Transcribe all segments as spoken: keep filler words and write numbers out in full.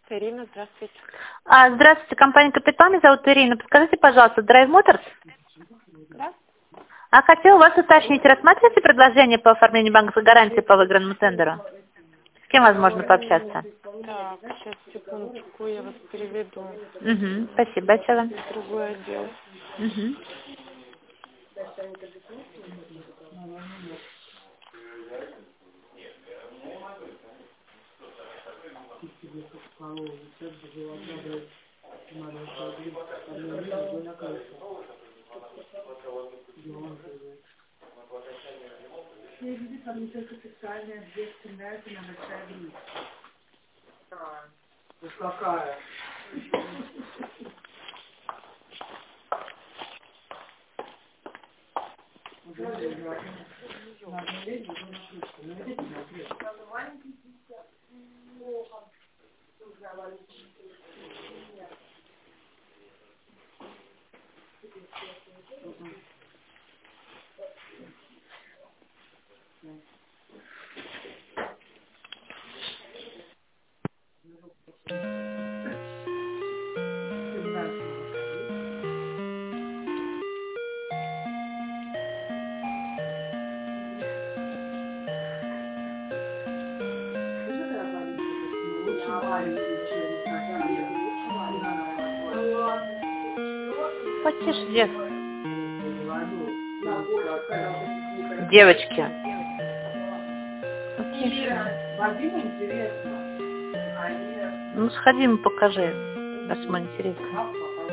Ирина, здравствуйте. А, здравствуйте, компания «Капитан», меня зовут Ирина. Подскажите, пожалуйста, Драйв Моторс? Да? А хотела вас уточнить, рассматриваете предложение по оформлению банковской гарантии по выигранному тендеру? С кем возможно пообщаться? Так, сейчас, секундочку, я вас переведу Угу, спасибо большое. в другой отдел. Угу. Потише, дев. Девочки. Потише. Ну, сходи ему покажи, раз ему интересно.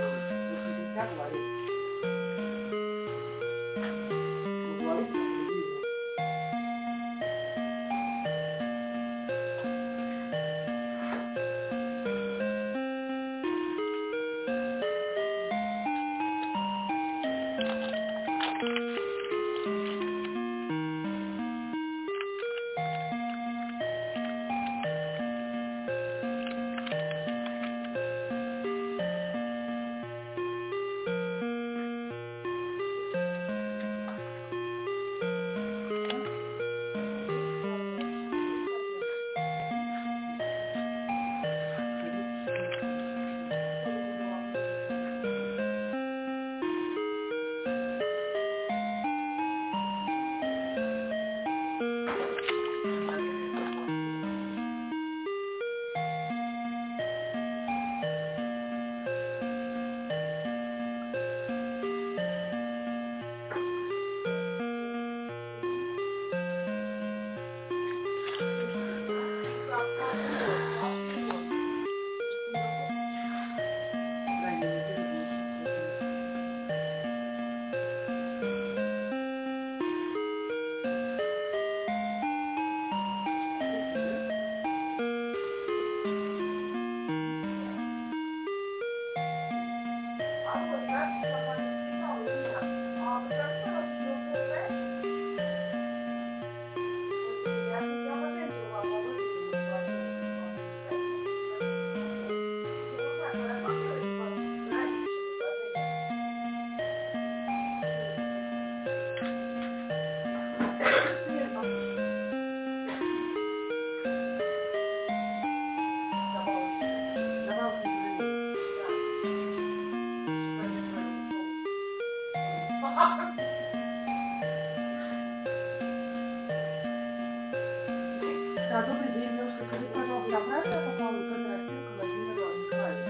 Да, добрый день, девушка, скажите, пожалуйста, а правильно я попала в кооператив Владимира Николаевича?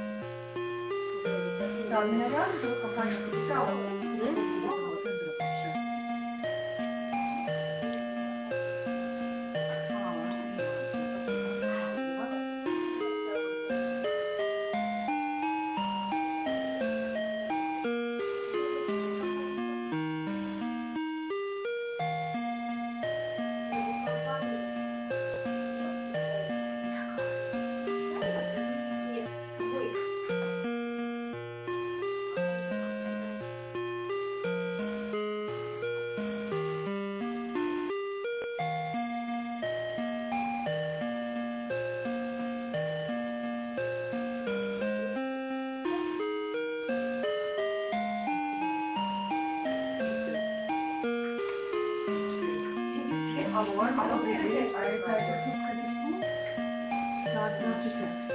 Да, меня рядом зовут компания «Капитал», по поводу выигранного тендера пообщаться. А, ясно, спасибо. Ага. Алло, добрый день, а это Иркутское депо? Да, здравствуйте.